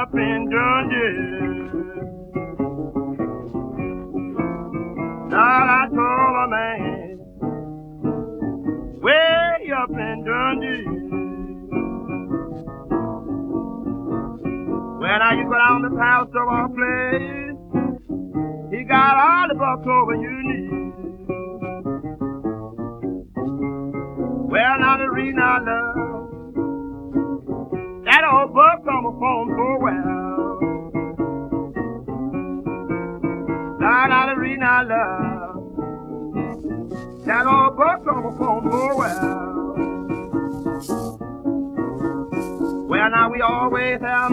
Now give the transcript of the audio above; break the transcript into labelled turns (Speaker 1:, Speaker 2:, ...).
Speaker 1: up in Dundee. Now I told a man way up in Dundee. When I used to go down the pastor of our place, he got all the bucks over you need. Well, now the reason I love that old buck on the phone so well. Now the reason I love that old buck on the phone so well. Well, now we always have